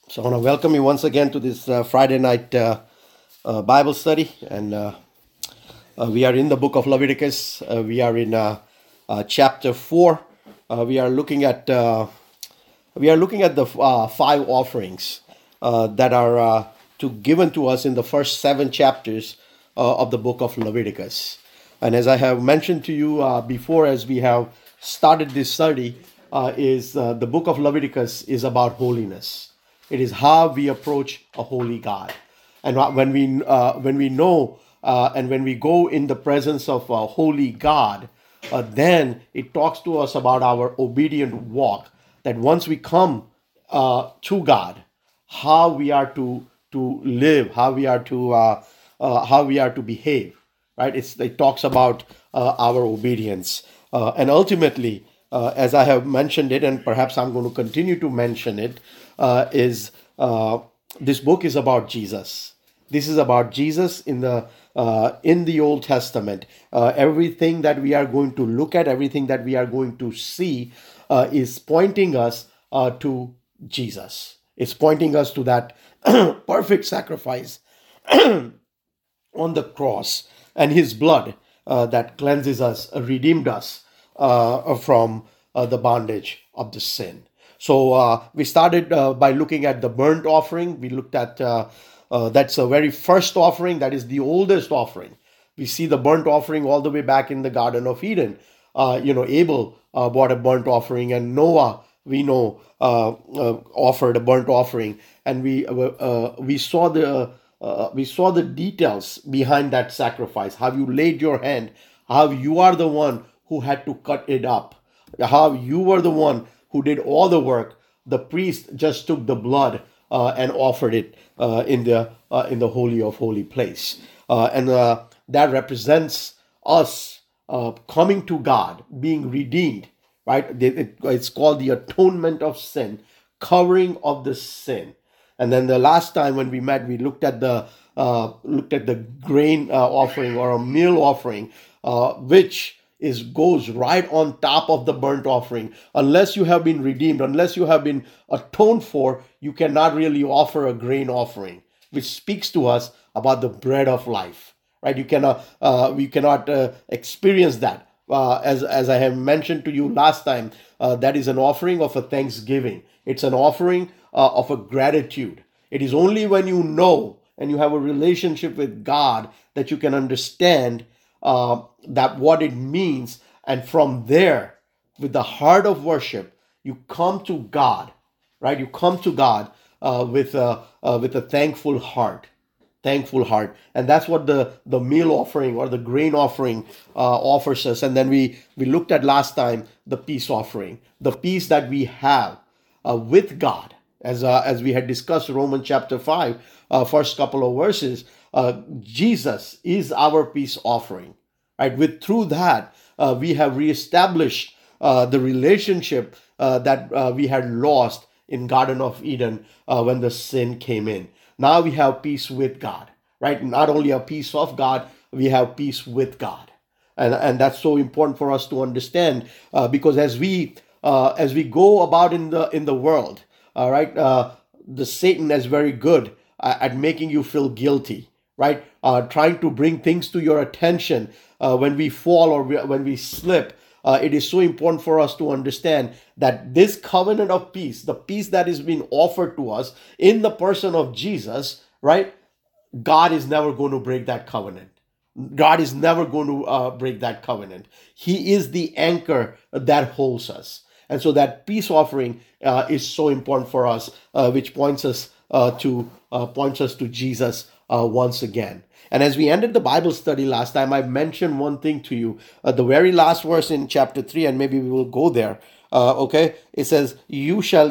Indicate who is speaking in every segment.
Speaker 1: So I want to welcome you once again to this Friday night Bible study, and we are in the book of Leviticus. We are in chapter 4. We are looking at the five offerings that are given to us in the first seven chapters of the book of Leviticus. And as I have mentioned to you before, as we have started this study, is the book of Leviticus is about holiness. It is how we approach a holy God, and when we know and when we go in the presence of a holy God, then it talks to us about our obedient walk. That once we come to God, how we are to live, how we are to behave, right? It talks about our obedience, and ultimately, as I have mentioned it, and perhaps I'm going to continue to mention it, is this book is about Jesus. This is about Jesus in the Old Testament. Everything that we are going to look at, everything that we are going to see, is pointing us to Jesus. It's pointing us to that perfect sacrifice on the cross, and his blood that cleanses us, redeemed us from the bondage of the sin. So we started by looking at the burnt offering. We looked at that's the very first offering, that is the oldest offering. We see the burnt offering all the way back in the Garden of Eden. Abel brought a burnt offering, and Noah, we know, offered a burnt offering, and we saw the details behind that sacrifice. How you laid your hand, how you are the one who had to cut it up, how you were the one who did all the work. The priest just took the blood and offered it in the holy of holy place, and that represents us coming to God, being redeemed. Right? It's called the atonement of sin, covering of the sin. And then the last time when we met, we looked at the grain offering, or a meal offering, which goes right on top of the burnt offering. Unless you have been redeemed, unless you have been atoned for, you cannot really offer a grain offering, which speaks to us about the bread of life. Right? We cannot experience that. As I have mentioned to you last time, that is an offering of a thanksgiving. It's an offering of a gratitude. It is only when you know and you have a relationship with God that you can understand that what it means, and from there, with the heart of worship, you come to God. Right? You come to God with a thankful heart, and that's what the meal offering or the grain offering offers us. And then we looked at last time the peace offering, the peace that we have with God, as we had discussed Romans chapter 5, first couple of verses. Jesus is our peace offering, right? With through that, we have reestablished the relationship that we had lost in Garden of Eden when the sin came in. Now we have peace with God, right? Not only a peace of God, we have peace with God, and that's so important for us to understand, because as we go about in the world, all right, the Satan is very good at making you feel guilty, right? Trying to bring things to your attention when we fall, or when we slip. It is so important for us to understand that this covenant of peace, the peace that is being offered to us in the person of Jesus, right? God is never going to break that covenant. God is never going to break that covenant. He is the anchor that holds us. And so that peace offering is so important for us, which points us to Jesus once again. And as we ended the Bible study last time, I mentioned one thing to you. The very last verse in chapter 3, and maybe we will go there. Okay, it says, "You shall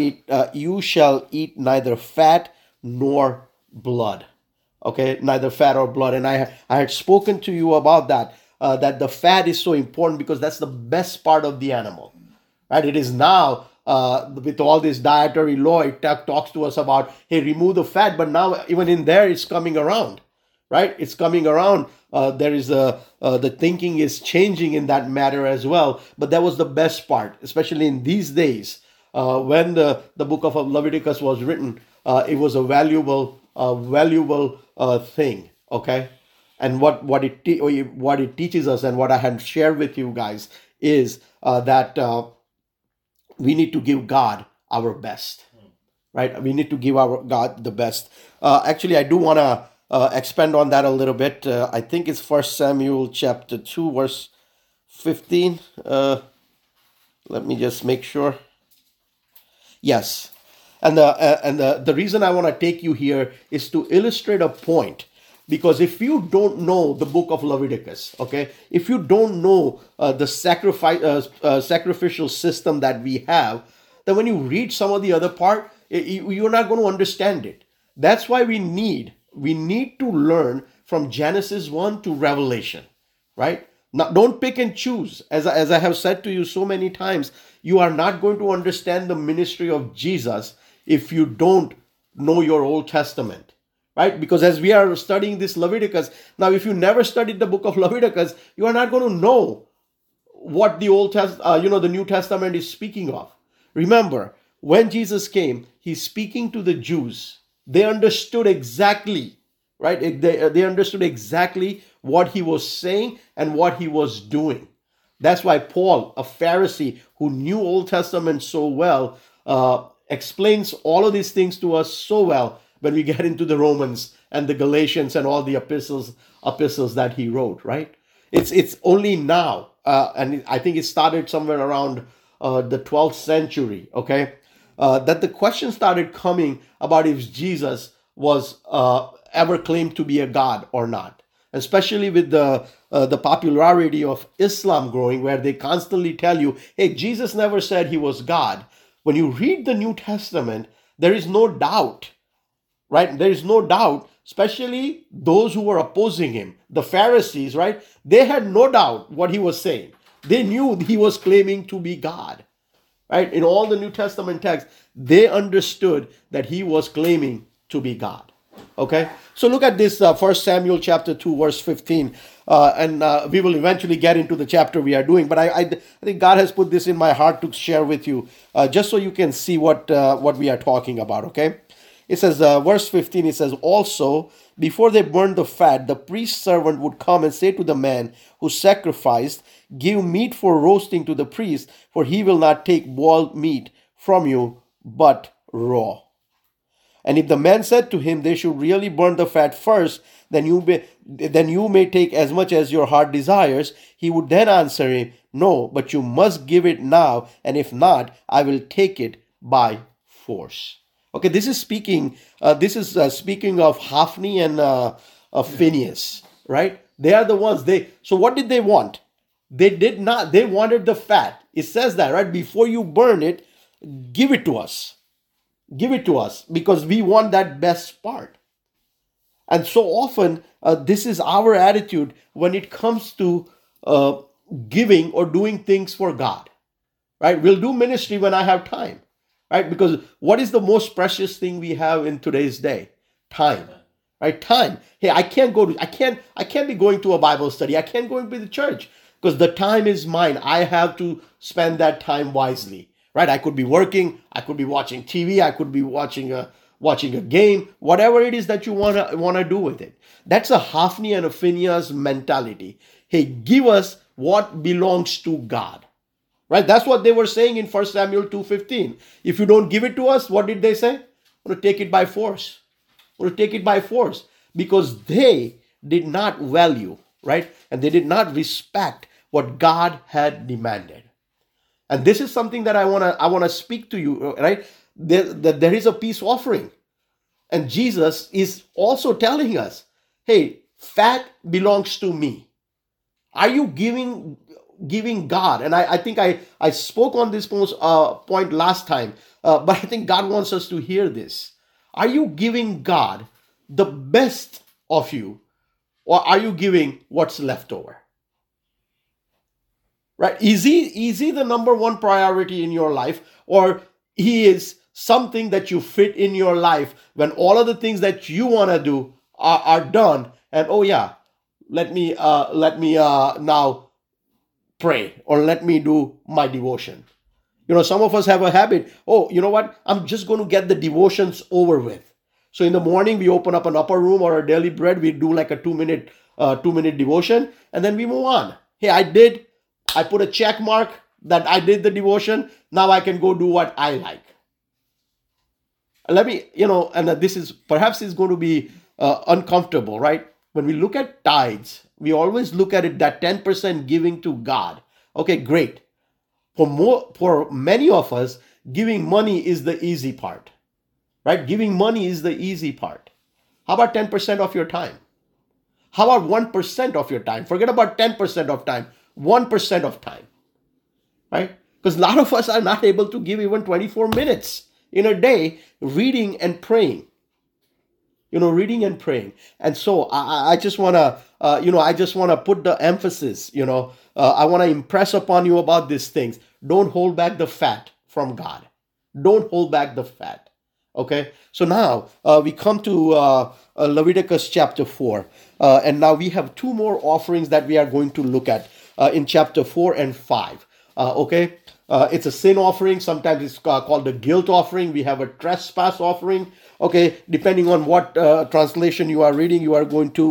Speaker 1: eat neither fat nor blood." Okay, neither fat or blood. And I had spoken to you about that. That the fat is so important because that's the best part of the animal. Right? It is now, with all this dietary law, it talks to us about, hey, remove the fat, but now even in there, it's coming around, right? It's coming around. There is the thinking is changing in that matter as well. But that was the best part, especially in these days when the book of Leviticus was written. it was a valuable thing. Okay, and what it teaches us, and what I had shared with you guys, is that we need to give God our best, right? We need to give our God the best. Actually, I do want to expand on that a little bit. I think it's First Samuel chapter 2, verse 15. Let me just make sure. Yes. And the reason I want to take you here is to illustrate a point. Because if you don't know the book of Leviticus, okay, if you don't know the sacrificial system that we have, then when you read some of the other part, you're not going to understand it. That's why we need to learn from Genesis 1 to Revelation, right? Now, don't pick and choose. As I have said to you so many times, you are not going to understand the ministry of Jesus if you don't know your Old Testament, right? Because as we are studying this Leviticus, now if you never studied the book of Leviticus, you are not going to know what the New Testament is speaking of. Remember, when Jesus came, he's speaking to the Jews. They understood exactly, right? They understood exactly what he was saying and what he was doing. That's why Paul, a Pharisee who knew Old Testament so well, explains all of these things to us so well when we get into the Romans and the Galatians and all the epistles that he wrote, right? It's only now, and I think it started somewhere around the 12th century, okay, that the question started coming about if Jesus was ever claimed to be a god or not, especially with the popularity of Islam growing, where they constantly tell you, hey, Jesus never said he was God. When you read the New Testament, there is no doubt, right? There is no doubt, especially those who were opposing him, the Pharisees, right? They had no doubt what he was saying. They knew he was claiming to be God, right? In all the New Testament texts, they understood that he was claiming to be God. Okay, so look at this 1 Samuel chapter 2, verse 15. And we will eventually get into the chapter we are doing. But I think God has put this in my heart to share with you, just so you can see what we are talking about, okay? It says, verse 15, it says, also, before they burned the fat, the priest's servant would come and say to the man who sacrificed, give meat for roasting to the priest, for he will not take boiled meat from you, but raw. And if the man said to him, they should really burn the fat first, then you may take as much as your heart desires, he would then answer him, no, but you must give it now, and if not, I will take it by force. Okay, this is speaking of Hophni and Phinehas, right? They are the ones. So what did they want? They wanted the fat. It says that, right? Before you burn it, give it to us. Give it to us, because we want that best part. And so often, this is our attitude when it comes to giving or doing things for God, right? We'll do ministry when I have time, right? Because what is the most precious thing we have in today's day? Time, right? Time. Hey, I can't be going to a Bible study. I can't go into the church because the time is mine. I have to spend that time wisely. Right? I could be working, I could be watching TV, I could be watching a game, whatever it is that you wanna do with it. That's a Hophni and a Phinehas mentality. Hey, give us what belongs to God. Right? That's what they were saying in 1 Samuel 2:15. If you don't give it to us, what did they say? We're going to take it by force. We're going to take it by force. Because they did not value, right? And they did not respect what God had demanded. And this is something that I wanna speak to you, right? There is a peace offering. And Jesus is also telling us, hey, fat belongs to me. Are you giving God? And I think I spoke on this point last time, but I think God wants us to hear this. Are you giving God the best of you, or are you giving what's left over? Right? Is he the number one priority in your life, or he is something that you fit in your life when all of the things that you want to do are done, and oh yeah, let me now pray, or let me do my devotion. Some of us have a habit. Oh, you know what? I'm just going to get the devotions over with. So in the morning, we open up an upper room or a daily bread. We do like a 2 minute devotion, and then we move on. Hey, I put a check mark that I did the devotion. Now I can go do what I like. Let me, and this is perhaps is going to be uncomfortable, right? When we look at tithes, we always look at it that 10% giving to God. Okay, great. For many of us, giving money is the easy part, right? Giving money is the easy part. How about 10% of your time? How about 1% of your time? Forget about 10% of time, 1% of time, right? Because a lot of us are not able to give even 24 minutes in a day reading and praying. Reading and praying. And so I just want to, put the emphasis, I want to impress upon you about these things. Don't hold back the fat from God. Don't hold back the fat. Okay. So now we come to Leviticus chapter 4. And now we have two more offerings that we are going to look at in chapter 4 and 5. Okay. It's a sin offering. Sometimes it's called the guilt offering. We have a trespass offering. Okay, depending on what translation you are reading, you are going to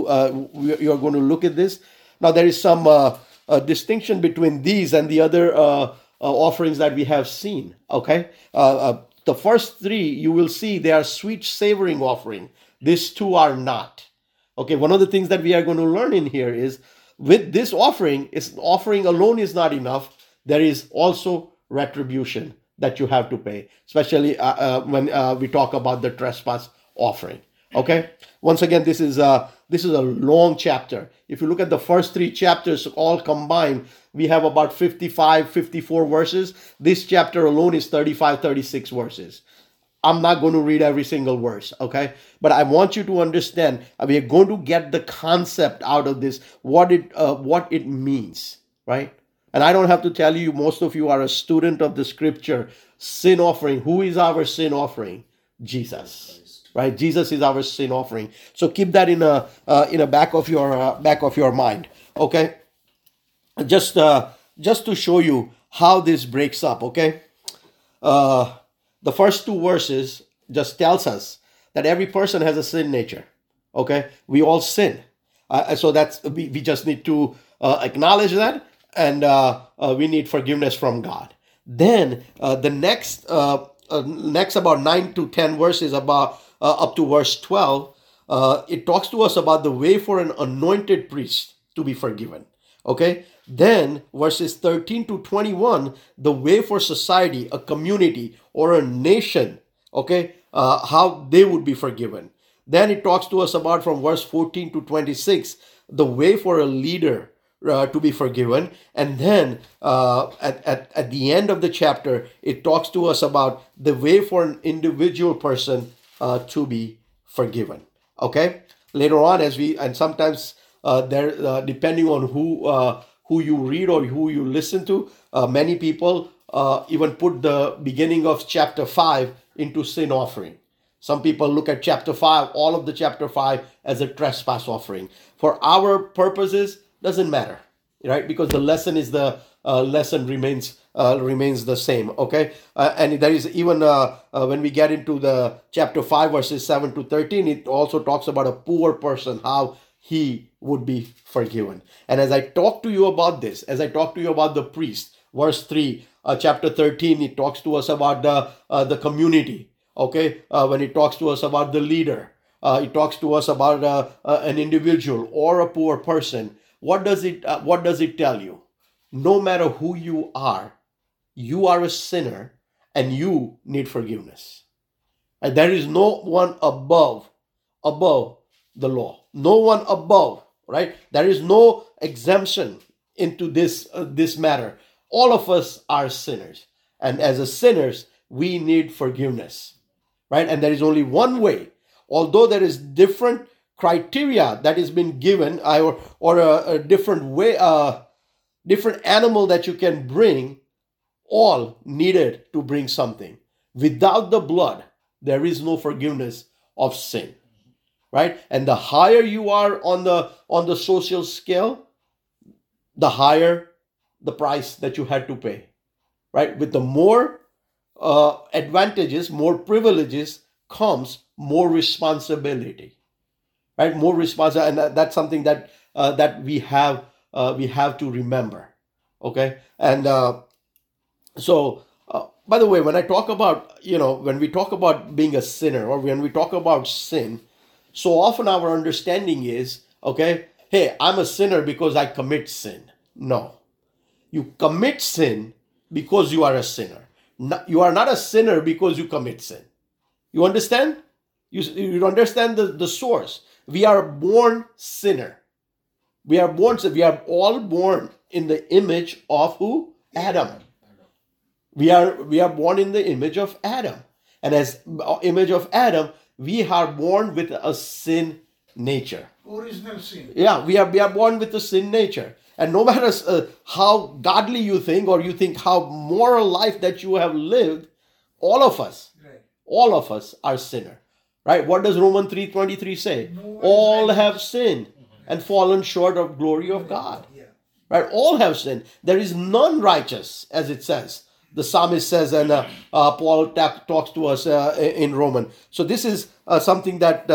Speaker 1: look at this. Now there is some distinction between these and the other offerings that we have seen. Okay, the first three you will see they are sweet savoring offering. These two are not. Okay, one of the things that we are going to learn in here is with this offering alone is not enough. There is also retribution that you have to pay, especially when we talk about the trespass offering. Okay. Once again, this is a long chapter. If you look at the first three chapters all combined, we have about 55, 54 verses. This chapter alone is 35, 36 verses. I'm not going to read every single verse, okay? But I want you to understand, we are going to get the concept out of this, what it means, right? And I don't have to tell you, most of you are a student of the scripture. Sin offering. Who is our sin offering? Jesus, right? Jesus is our sin offering. So keep that in a back of your mind. Okay. Just to show you how this breaks up. Okay. The first two verses just tells us that every person has a sin nature. Okay. We all sin. So we just need to acknowledge that. And we need forgiveness from God. Then the next about 9 to 10 verses, about up to verse 12, it talks to us about the way for an anointed priest to be forgiven. Okay. Then verses 13 to 21, the way for society, a community, or a nation. Okay, how they would be forgiven. Then it talks to us about from verse 14 to 26, the way for a leader to be forgiven. And then at the end of the chapter, it talks to us about the way for an individual person to be forgiven. Okay. Later on, sometimes depending on who you read or who you listen to, many people even put the beginning of chapter 5 into sin offering. Some people look at chapter 5, all of the chapter 5 as a trespass offering. For our purposes, doesn't matter, right? Because the lesson is lesson remains the same. Okay, and there is even when we get into the chapter 5 verses 7 to 13, it also talks about a poor person, how he would be forgiven. And as I talk to you about this, as I talk to you about the priest, verse 3, chapter 13, it talks to us about the community. Okay, when it talks to us about the leader, it talks to us about an individual or a poor person. What does it tell you? No matter who you are a sinner and you need forgiveness. And there is no one above the law. No one above, right? There is no exemption into this matter. All of us are sinners. And as a sinners, we need forgiveness, right? And there is only one way. Although there is different criteria that has been given, or a different way, different animal that you can bring, all needed to bring something. Without the blood, there is no forgiveness of sin, right? And the higher you are on the social scale, the higher the price that you had to pay, right? With the more advantages, more privileges comes more responsibility, right? More responsibility, and that's something that that we have to remember. Okay, and so, by the way, when I talk about, when we talk about being a sinner or when we talk about sin, so often our understanding is, okay, hey, I'm a sinner because I commit sin. No, you commit sin because you are a sinner. You are not a sinner because you commit sin. You understand? You understand the source. We are born sinner. We are all born in the image of who? Adam. We are born in the image of Adam, and as image of Adam, we are born with a sin nature.
Speaker 2: Original sin.
Speaker 1: Yeah, we are born with a sin nature, and no matter how godly you think, or you think how moral life that you have lived, all of us,
Speaker 2: Right.
Speaker 1: all of us are sinner, right? What does Romans 3:23 say?
Speaker 2: No one is
Speaker 1: All
Speaker 2: righteous.
Speaker 1: have sinned and fallen short of glory of God.
Speaker 2: Yeah.
Speaker 1: Right? All have sinned. There is none righteous, as it says. The psalmist says, and Paul talks to us in Roman. So this is something that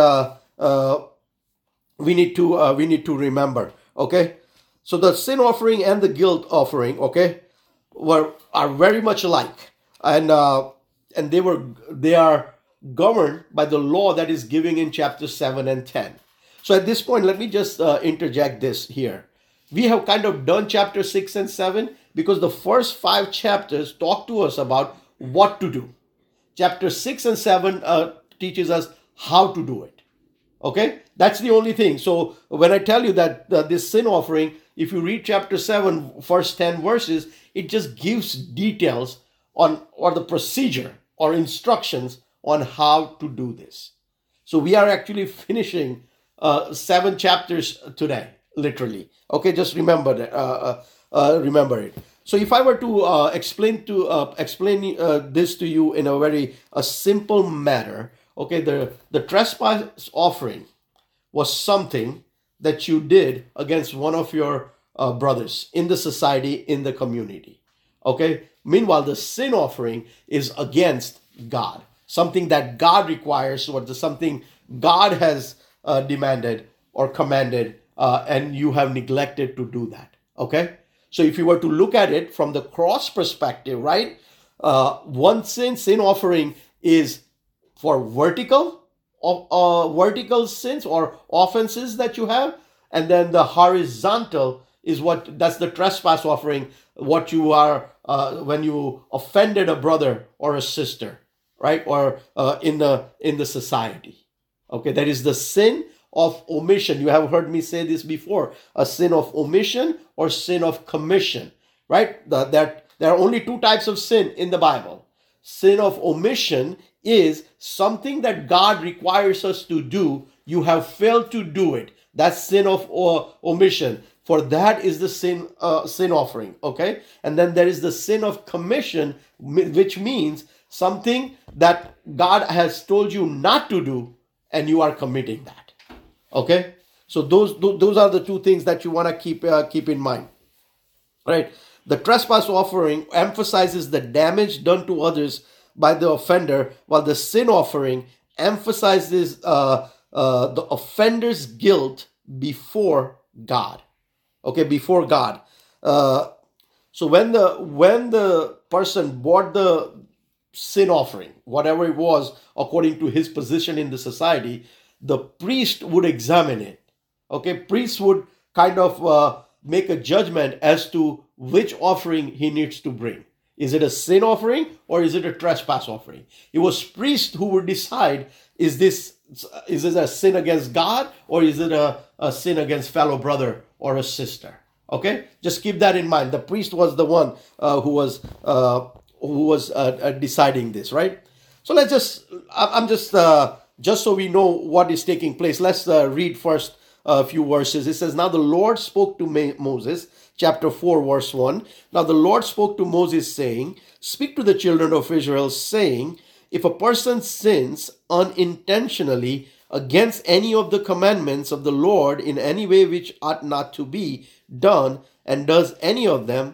Speaker 1: we need to remember. Okay, so the sin offering and the guilt offering, okay, are very much alike, and they are governed by the law that is given in chapter 7 and 10. So at this point, let me just interject this here. We have kind of done chapter 6 and 7 because the first 5 chapters talk to us about what to do. Chapter 6 and 7 teaches us how to do it. Okay, that's the only thing. So when I tell you that this sin offering, if you read chapter 7, first 10 verses, it just gives details on, or the procedure or instructions on how to do this. So we are actually finishing 7 chapters today, literally. Okay, just remember that. Remember it. So if I were to explain this to you in a very simple manner, okay, the trespass offering was something that you did against one of your brothers in the society, in the community. Okay. Meanwhile, the sin offering is against God, something that God requires, or something God has demanded or commanded, and you have neglected to do that. Okay. So if you were to look at it from the cross perspective, right? One sin offering is for vertical sins or offenses that you have, and then the horizontal is that's the trespass offering, what you are when you offended a brother or a sister, right? Or in the society. Okay, that is the sin of omission. You have heard me say this before: a sin of omission or sin of commission, right? That there are only 2 types of sin in the Bible. Sin of omission is something that God requires us to do. You have failed to do it. That's sin of omission. For that is the sin offering. Okay, and then there is the sin of commission, which means something that God has told you not to do, and you are committing that. Okay, so those are the 2 things that you want to keep in mind, right? The trespass offering emphasizes the damage done to others by the offender, while the sin offering emphasizes the offender's guilt before God. Okay, before God. So when the person brought the sin offering, whatever it was, according to his position in the society, the priest would examine it. Okay, priest would kind of make a judgment as to which offering he needs to bring. Is it a sin offering or is it a trespass offering? It was priest who would decide, is this a sin against God, or is it a sin against fellow brother or a sister? Okay, just keep that in mind. The priest was the one who was deciding this, right? So I'm just so we know what is taking place. Let's read first a few verses. It says, "Now the Lord spoke to Moses," chapter 4, verse 1. "Now the Lord spoke to Moses, saying, Speak to the children of Israel, saying, If a person sins unintentionally against any of the commandments of the Lord in any way which ought not to be done, and does any of them,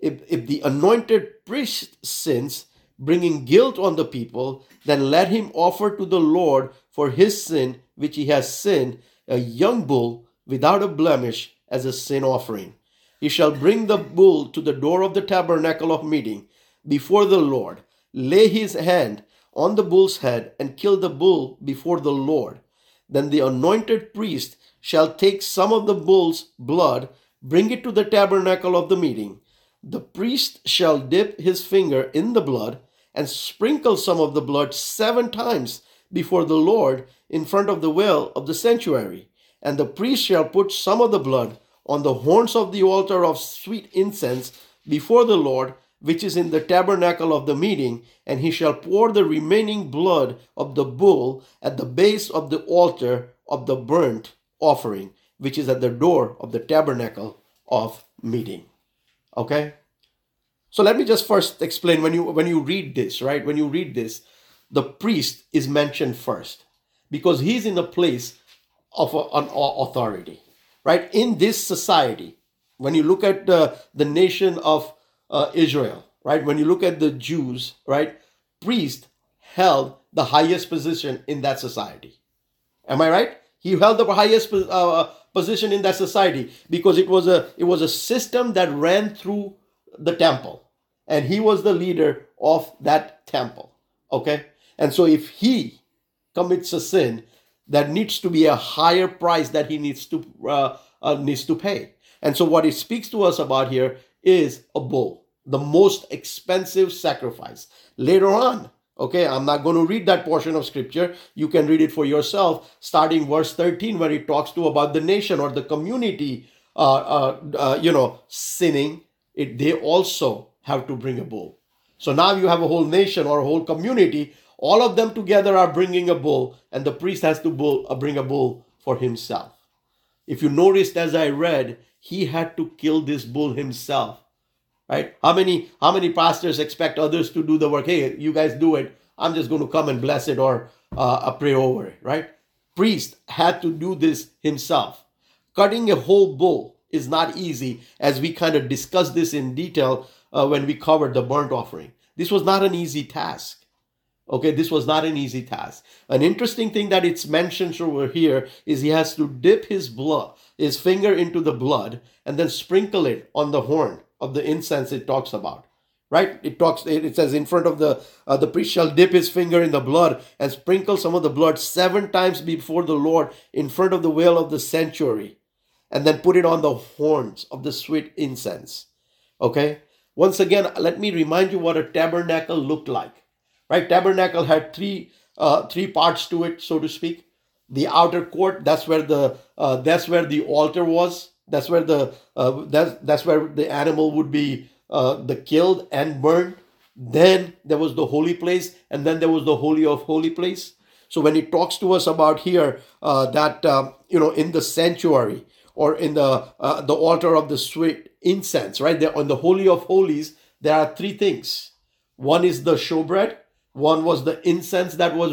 Speaker 1: if the anointed priest sins, bringing guilt on the people, then let him offer to the Lord for his sin which he has sinned a young bull without a blemish as a sin offering. He shall bring the bull to the door of the tabernacle of meeting before the Lord, lay his hand on the bull's head, and kill the bull before the Lord. Then the anointed priest shall take some of the bull's blood, bring it to the tabernacle of the meeting. The priest shall dip his finger in the blood and sprinkle some of the blood 7 times before the Lord in front of the veil of the sanctuary. And the priest shall put some of the blood on the horns of the altar of sweet incense before the Lord, which is in the tabernacle of the meeting, and he shall pour the remaining blood of the bull at the base of the altar of the burnt offering, which is at the door of the tabernacle of meeting. Okay? So let me just first explain, when you read this, right? When you read this, the priest is mentioned first because he's in a place of an authority, right? In this society, when you look at the nation of Israel, right? When you look at the Jews, right? Priest held the highest position in that society. Am I right? He held the highest position in that society because it was a system that ran through the temple, and he was the leader of that temple. Okay, and so if he commits a sin, that needs to be a higher price that he needs to pay. And so what it speaks to us about here is a bull, the most expensive sacrifice. Later on, okay, I'm not going to read that portion of scripture. You can read it for yourself, starting verse 13, where it talks about the nation or the community, sinning. They also have to bring a bull. So now you have a whole nation or a whole community. All of them together are bringing a bull, and the priest has to bring a bull for himself. If you noticed as I read, he had to kill this bull himself. Right? How many pastors expect others to do the work? Hey, you guys do it. I'm just going to come and bless it or pray over it, right? Priest had to do this himself. Cutting a whole bull is not easy, as we kind of discussed this in detail when we covered the burnt offering. This was not an easy task. Okay, this was not an easy task. An interesting thing that it's mentioned over here is he has to dip his finger into the blood and then sprinkle it on the horn of the incense it talks about, right? It says in front of the priest shall dip his finger in the blood and sprinkle some of the blood 7 times before the Lord in front of the veil of the sanctuary, and then put it on the horns of the sweet incense. Okay. Once again, let me remind you what a tabernacle looked like, right? Tabernacle had three parts to it, so to speak. The outer court, that's where the altar was. That's where the animal would be killed and burned. Then there was the holy place, and then there was the holy of holy place. So when it talks to us about here that in the sanctuary or in the altar of the sweet incense, right there on the holy of holies, there are 3 things. One is the showbread. One was the incense that was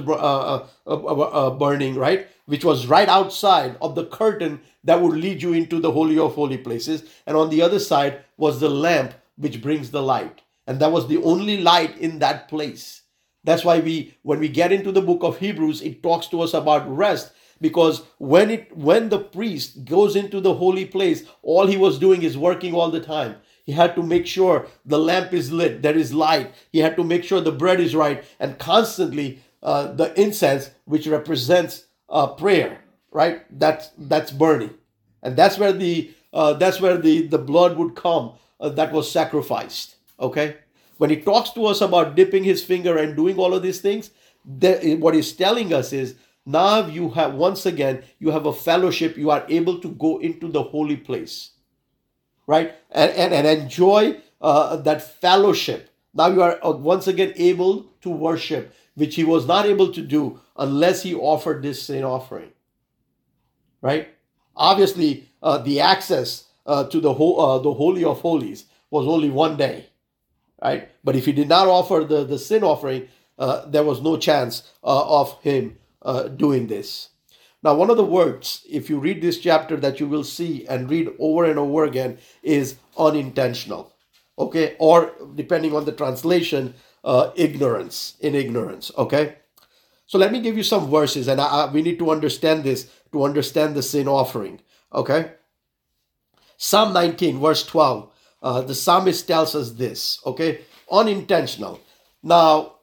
Speaker 1: burning, right, which was right outside of the curtain that would lead you into the holy of holy places. And on the other side was the lamp which brings the light. And that was the only light in that place. That's why when we get into the book of Hebrews, it talks to us about rest, because when the priest goes into the holy place, all he was doing is working all the time. He had to make sure the lamp is lit, there is light. He had to make sure the bread is right, and constantly the incense, which represents prayer, right? That's burning, and that's where the blood would come that was sacrificed. Okay, when he talks to us about dipping his finger and doing all of these things, what he's telling us is now you have a fellowship. You are able to go into the holy place, right? And enjoy that fellowship. Now you are once again able to worship, which he was not able to do unless he offered this sin offering, right? Obviously, the access to the Holy of Holies was only one day, right? But if he did not offer the sin offering, there was no chance of him doing this. Now, one of the words, if you read this chapter, that you will see and read over and over again is unintentional. okay, or depending on the translation, ignorance, in ignorance, okay. So let me give you some verses, and we need to understand this to understand the sin offering, okay. Psalm 19, verse 12, the psalmist tells us this, okay, unintentional. Now,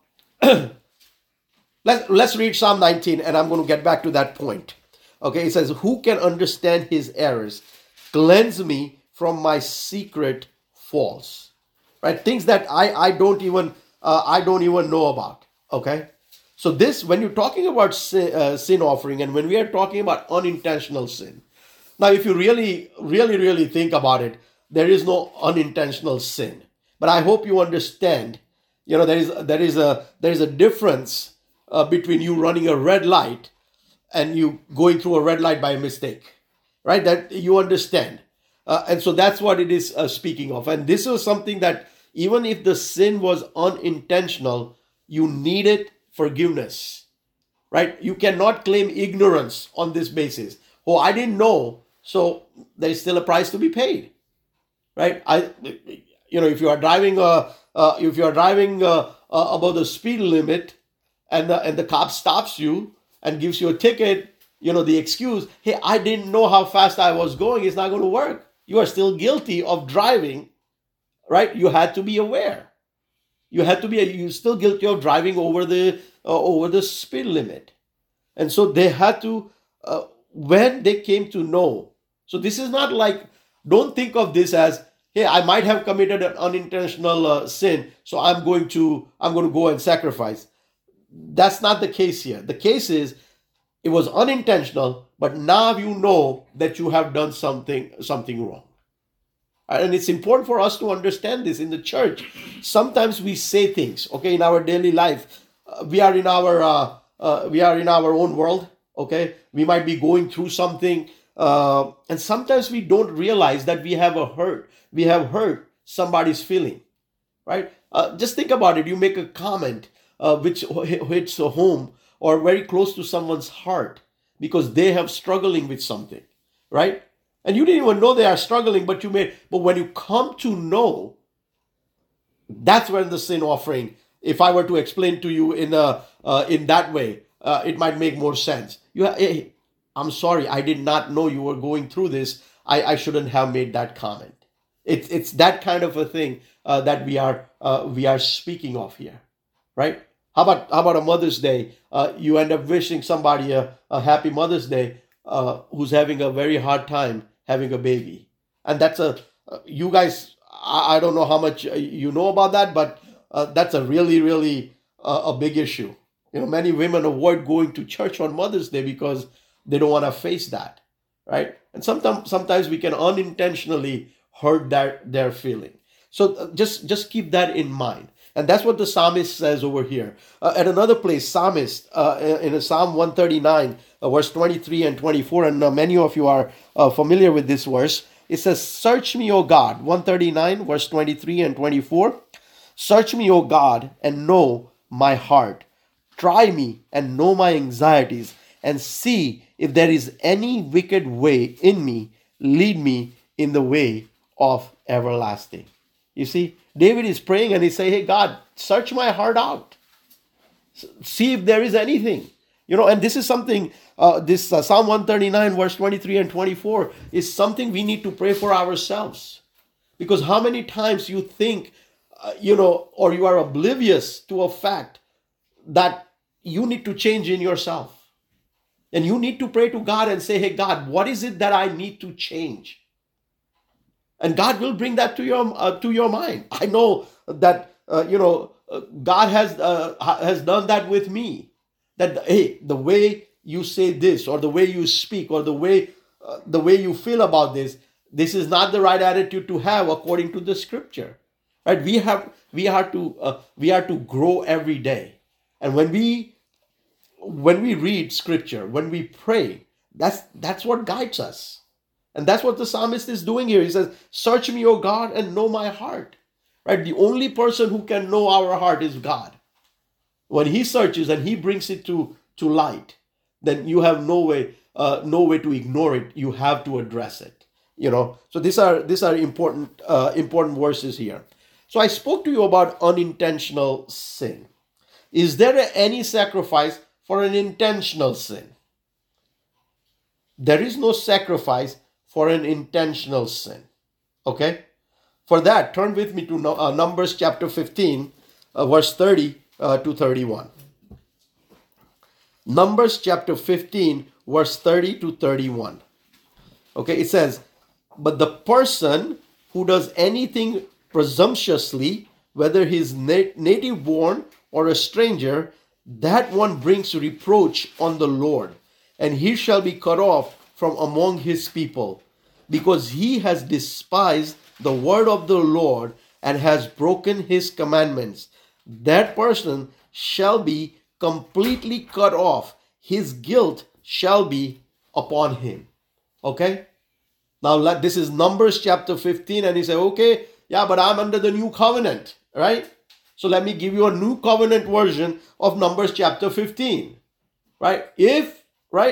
Speaker 1: let's read Psalm 19, and I'm going to get back to that point. Okay, it says, who can understand his errors? Cleanse me from my secret faults. Right? Things that I don't even know about. Okay? So this, when you're talking about sin offering, and when we are talking about unintentional sin, now if you really think about it, there is no unintentional sin. But I hope you understand, there is a difference between you running a red light and you going through a red light by mistake, right? That you understand. And so that's what it is speaking of. And this is something that even if the sin was unintentional, you needed forgiveness, right? You cannot claim ignorance on this basis. Oh, I didn't know, so there's still a price to be paid, right? If you are driving above the speed limit, and the cop stops you and gives you a ticket, the excuse, hey, I didn't know how fast I was going, is not going to work. You are still guilty of driving, right? You had to be aware. You're still guilty of driving over the speed limit. And so they had to, when they came to know. So this is not like, don't think of this as, hey, I might have committed an unintentional sin, so I'm going to go and sacrifice. That's not the case here. The case is, it was unintentional, but now you know that you have done something wrong. And it's important for us to understand this in the church. Sometimes we say things, okay, in our daily life. We are in our own world, okay. We might be going through something, and sometimes we don't realize that we have hurt somebody's feeling, right? Just think about it. You make a comment which hits home or very close to someone's heart because they have struggling with something, right? And you didn't even know they are struggling, but when you come to know, that's when the sin offering, if I were to explain to you in that way, it might make more sense. Hey, I'm sorry, I did not know you were going through this. I shouldn't have made that comment. It's that kind of a thing that we are speaking of here, right? How about a Mother's Day? You end up wishing somebody a happy Mother's Day who's having a very hard time having a baby, and that's you guys. I don't know how much you know about that, but that's a really a big issue. Many women avoid going to church on Mother's Day because they don't want to face that, right? And sometimes we can unintentionally hurt their feeling. So just keep that in mind. And that's what the psalmist says over here. At another place, psalmist in Psalm 139, verse 23 and 24, and many of you are familiar with this verse. It says, search me, O God, 139, verse 23 and 24. Search me, O God, and know my heart. Try me and know my anxieties, and see if there is any wicked way in me. Lead me in the way of everlasting. You see, David is praying and he's saying, hey, God, search my heart out. See if there is anything. And this is something, Psalm 139, verse 23 and 24 is something we need to pray for ourselves. Because how many times you think, or you are oblivious to a fact that you need to change in yourself. And you need to pray to God and say, hey, God, what is it that I need to change? And God will bring that to your mind. I know that God has done that with me. That hey, the way you say this, or the way you speak, or the way you feel about this is not the right attitude to have according to the Scripture. Right? We are to grow every day, and when we read Scripture, when we pray, that's what guides us. And that's what the psalmist is doing here. He says, search me, O God, and know my heart. Right? The only person who can know our heart is God. When he searches and he brings it to light, then you have no way to ignore it. You have to address it. So these are important verses here. So I spoke to you about unintentional sin. Is there any sacrifice for an intentional sin? There is no sacrifice for an intentional sin. Okay? For that, turn with me to Numbers chapter 15, verse 30 to 31. Numbers chapter 15, verse 30 to 31. Okay, it says, but the person who does anything presumptuously, whether he is native born or a stranger, that one brings reproach on the Lord, and he shall be cut off from among his people, because he has despised the word of the Lord and has broken his commandments. That person shall be completely cut off. His guilt shall be upon him. Okay? Now, this is Numbers chapter 15, and he said, okay, yeah, but I'm under the new covenant, right? So let me give you a new covenant version of Numbers chapter 15, right? If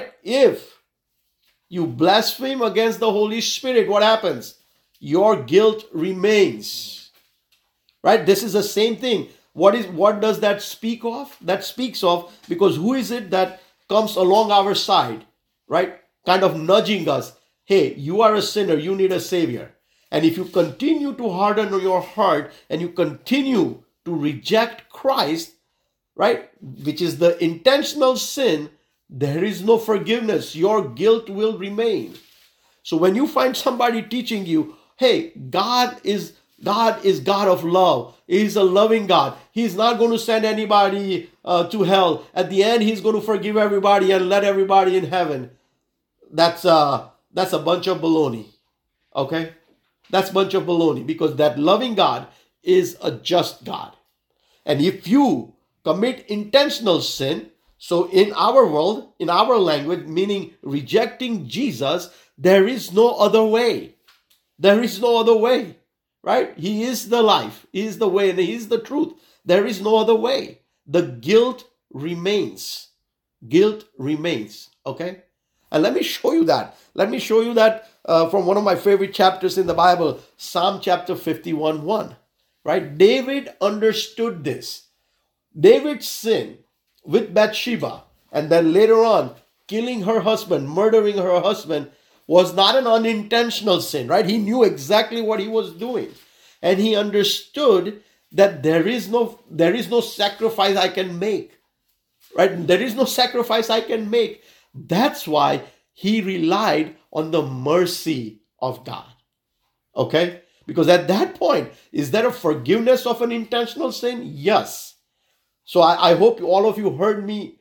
Speaker 1: you blaspheme against the Holy Spirit, what happens? Your guilt remains, right? This is the same thing. What does that speak of? That speaks of, because who is it that comes along our side, right? Kind of nudging us. Hey, you are a sinner, you need a savior. And if you continue to harden your heart and you continue to reject Christ, right, which is the intentional sin, there is no forgiveness. Your guilt will remain. So when you find somebody teaching you, hey, God is God of love. He's a loving God. He's not going to send anybody to hell. At the end, he's going to forgive everybody and let everybody in heaven. That's a bunch of baloney. Okay? That's a bunch of baloney, because that loving God is a just God. And if you commit intentional sin, so in our world, in our language, meaning rejecting Jesus, there is no other way. There is no other way, right? He is the life, He is the way, and He is the truth. There is no other way. The guilt remains. Guilt remains, okay? And let me show you that. Let me show you that from one of my favorite chapters in the Bible, Psalm chapter 51:1, right? David understood this. David's sin with Bathsheba, and then later on killing her husband, murdering her husband, was not an unintentional sin, right? He knew exactly what he was doing. And he understood that there is no sacrifice I can make, right? There is no sacrifice I can make. That's why he relied on the mercy of God, okay? Because at that point, is there a forgiveness of an intentional sin? Yes. So I hope all of you heard me,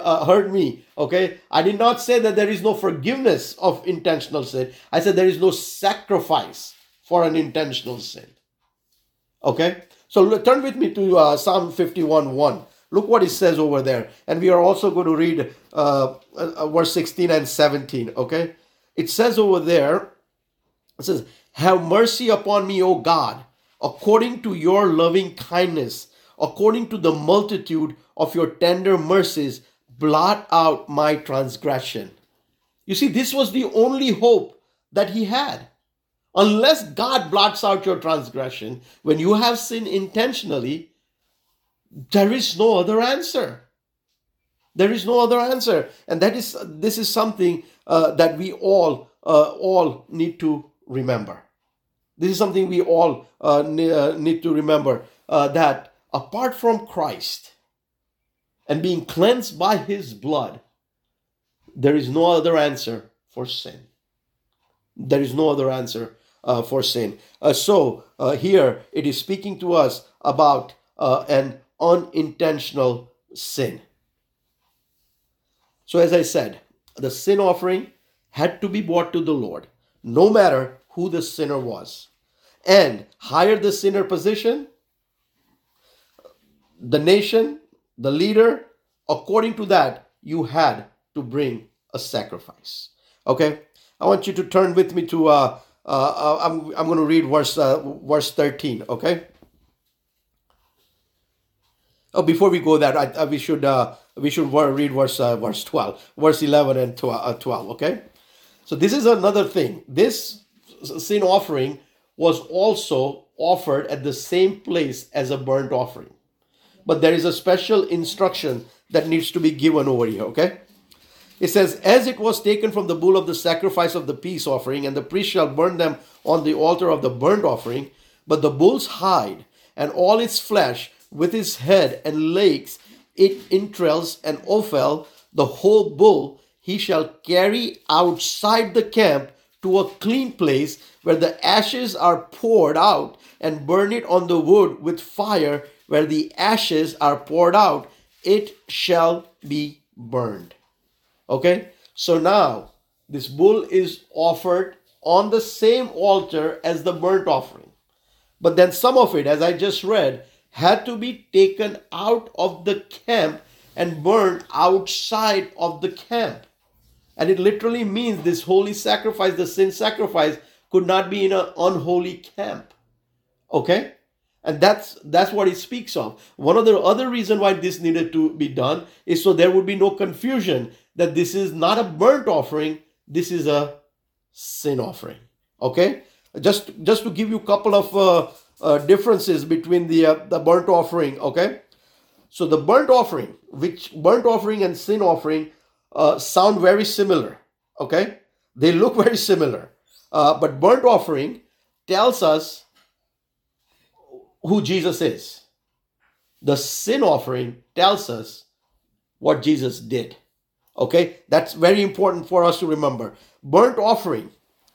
Speaker 1: okay? I did not say that there is no forgiveness of intentional sin. I said there is no sacrifice for an intentional sin, okay? So turn with me to Psalm 51:1. Look what it says over there. And we are also going to read verse 16 and 17, okay? It says over there, it says, have mercy upon me, O God, according to your loving kindness, according to the multitude of your tender mercies, blot out my transgression. You see, this was the only hope that he had. Unless God blots out your transgression, when you have sinned intentionally, there is no other answer. There is no other answer. And this is something that we all need to remember. This is something we all need to remember, that apart from Christ and being cleansed by His blood, there is no other answer for sin. There is no other answer for sin. So here it is speaking to us about an unintentional sin. So as I said, the sin offering had to be brought to the Lord, no matter who the sinner was. And higher the sinner position, the nation, the leader, according to that, you had to bring a sacrifice. Okay? I want you to turn with me to, I'm going to read verse 13, okay? Oh, before we go there, we should read verse 12, verse 11 and 12, okay? So this is another thing. This sin offering was also offered at the same place as a burnt offering. But there is a special instruction that needs to be given over here, okay? It says, as it was taken from the bull of the sacrifice of the peace offering, and the priest shall burn them on the altar of the burnt offering, but the bull's hide and all its flesh, with its head and legs, its entrails and offal, the whole bull, he shall carry outside the camp to a clean place where the ashes are poured out, and burn it on the wood with fire where the ashes are poured out. It shall be burned. Okay, so now this bull is offered on the same altar as the burnt offering. But then some of it, as I just read, had to be taken out of the camp and burned outside of the camp. And it literally means this holy sacrifice, the sin sacrifice, could not be in an unholy camp. Okay? And that's what it speaks of. One of the other reasons why this needed to be done is so there would be no confusion that this is not a burnt offering, this is a sin offering. Okay? Just to give you a couple of differences between the burnt offering. Okay? So the burnt offering and sin offering sound very similar. Okay? They look very similar. But burnt offering tells us who Jesus is. The sin offering tells us what Jesus did. Okay? That's very important for us to remember. Burnt offering,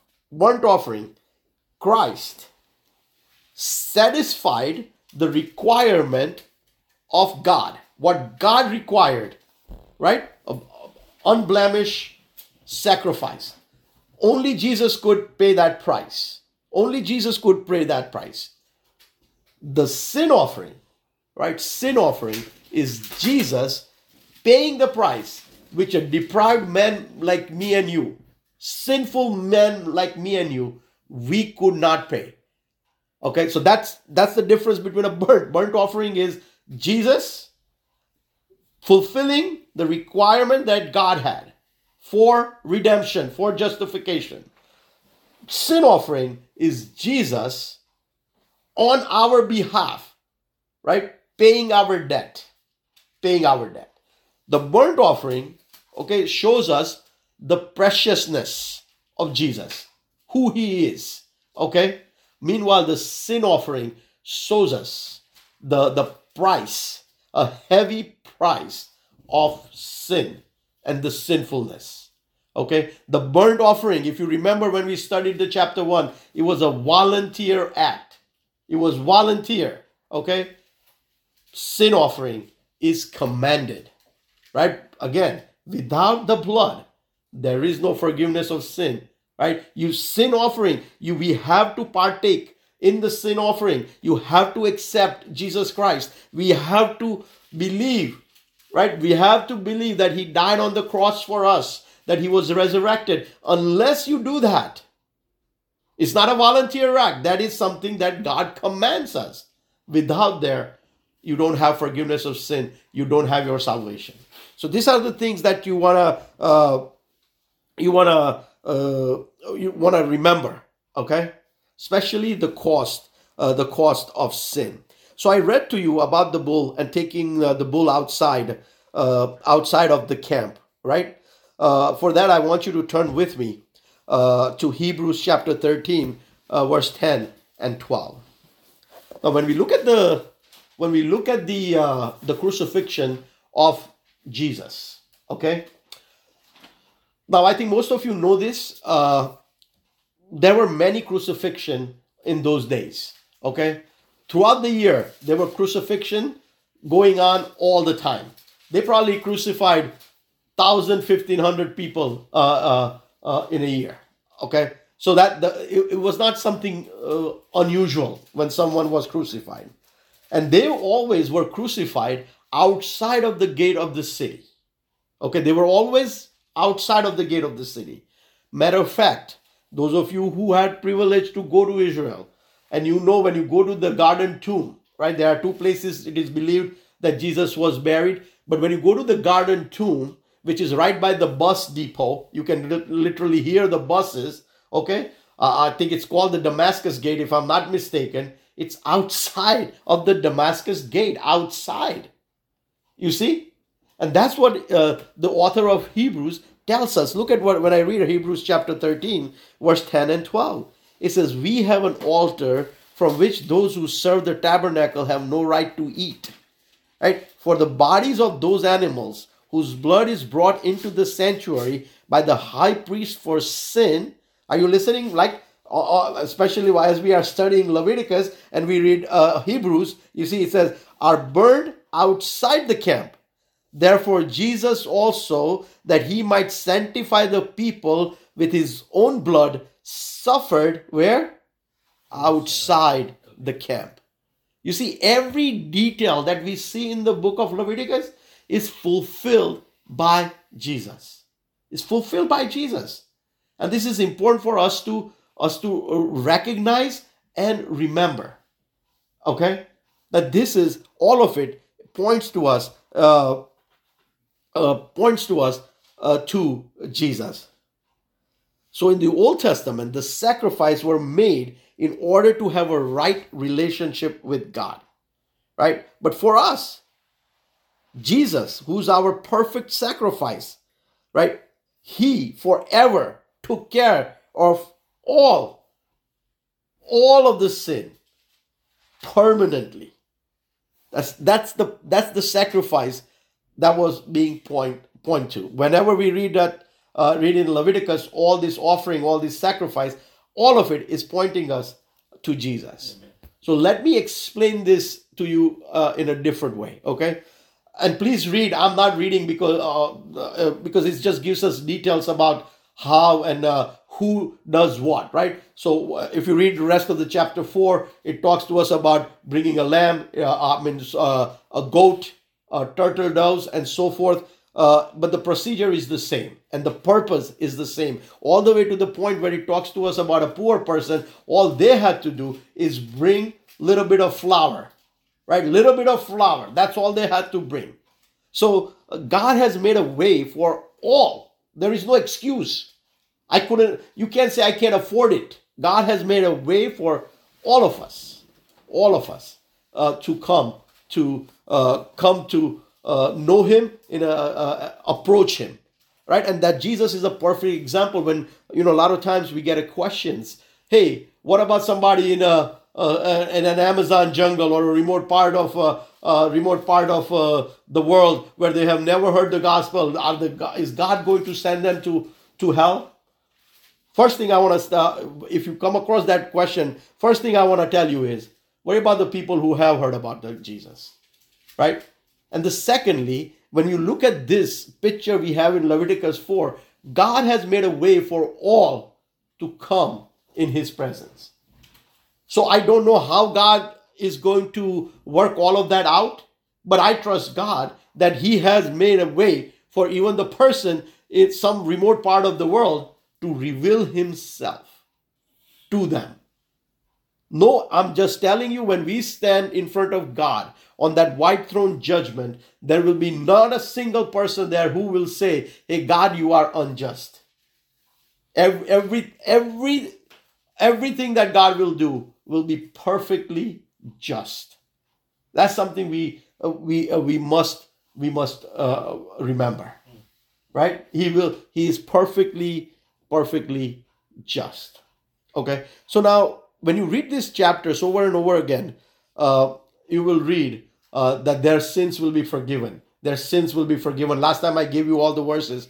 Speaker 1: Christ satisfied the requirement of God. What God required, right? Of unblemished sacrifice. Only Jesus could pay that price. Only Jesus could pay that price. The sin offering, right? Sin offering is Jesus paying the price which a deprived man like me and you, sinful men like me and you, we could not pay. Okay, so that's the difference between a burnt offering is Jesus fulfilling the requirement that God had for redemption, for justification. Sin offering is Jesus on our behalf, right? Paying our debt. The burnt offering, okay, shows us the preciousness of Jesus, who he is, okay? Meanwhile, the sin offering shows us the price, a heavy price of sin and the sinfulness. Okay, the burnt offering, if you remember when we studied the chapter 1, it was a volunteer act. It was volunteer. Okay, sin offering is commanded. Right? Again, without the blood, there is no forgiveness of sin. Right? You sin offering, we have to partake in the sin offering. You have to accept Jesus Christ. We have to believe, right? We have to believe that he died on the cross for us, that he was resurrected. Unless you do that, it's not a volunteer act. That is something that God commands us. Without there, you don't have forgiveness of sin. You don't have your salvation. So these are the things that you wanna remember. Okay, especially the cost of sin. So I read to you about the bull and taking the bull outside of the camp. Right. For that, I want you to turn with me to Hebrews chapter 13, verse 10 and 12. Now, when we look at the crucifixion of Jesus, okay. Now, I think most of you know this. There were many crucifixion in those days. Okay, throughout the year, there were crucifixion going on all the time. They probably crucified 1,000, 1,500 people in a year. Okay, so it was not something unusual when someone was crucified, and they always were crucified outside of the gate of the city. Okay, they were always outside of the gate of the city. Matter of fact, those of you who had privilege to go to Israel, and you know when you go to the garden tomb, right? There are two places it is believed that Jesus was buried. But when you go to the garden tomb, which is right by the bus depot, you can literally hear the buses, okay? I think it's called the Damascus Gate, if I'm not mistaken. It's outside of the Damascus gate, outside. You see? And that's what the author of Hebrews tells us. Look at what when I read Hebrews chapter 13, verse 10 and 12. It says, we have an altar from which those who serve the tabernacle have no right to eat. Right? For the bodies of those animals whose blood is brought into the sanctuary by the high priest for sin. Are you listening? Like, especially as we are studying Leviticus and we read Hebrews, you see it says, are burned outside the camp. Therefore, Jesus also, that he might sanctify the people with his own blood, suffered where? Outside the camp. You see, every detail that we see in the book of Leviticus is fulfilled by Jesus. It's fulfilled by Jesus. And this is important for us to recognize and remember. Okay? That this is, all of it points to us to Jesus. So in the Old Testament, the sacrifices were made in order to have a right relationship with God, right? But for us, Jesus, who's our perfect sacrifice, right? He forever took care of all of the sin permanently. That's the sacrifice that was being point to. Whenever we read in Leviticus, all this offering, all this sacrifice, all of it is pointing us to Jesus. Amen. So let me explain this to you in a different way, okay? And please read. I'm not reading because it just gives us details about how and who does what, right? So if you read the rest of the chapter 4, it talks to us about bringing a lamb, a goat, turtle doves, and so forth. But the procedure is the same and the purpose is the same, all the way to the point where it talks to us about a poor person. All they had to do is bring a little bit of flour, right? Little bit of flour. That's all they had to bring. So God has made a way for all. There is no excuse. You can't say I can't afford it. God has made a way for all of us to come to know him, approach him, right? And that Jesus is a perfect example. When a lot of times we get questions, hey, what about somebody in an Amazon jungle or a remote part of the world where they have never heard the gospel? Is God going to send them to hell? First thing I want to start, if you come across that question, first thing I want to tell you is, what about the people who have heard about Jesus, right? And secondly, when you look at this picture we have in Leviticus 4, God has made a way for all to come in his presence. So I don't know how God is going to work all of that out, but I trust God that he has made a way for even the person in some remote part of the world to reveal himself to them. No, I'm just telling you, when we stand in front of God on that white throne judgment, there will be not a single person there who will say, hey, God, you are unjust. Everything that God will do will be perfectly just. That's something we must remember, right? He is perfectly just. Okay. So now, when you read these chapters over and over again, you will read that their sins will be forgiven. Their sins will be forgiven. Last time I gave you all the verses.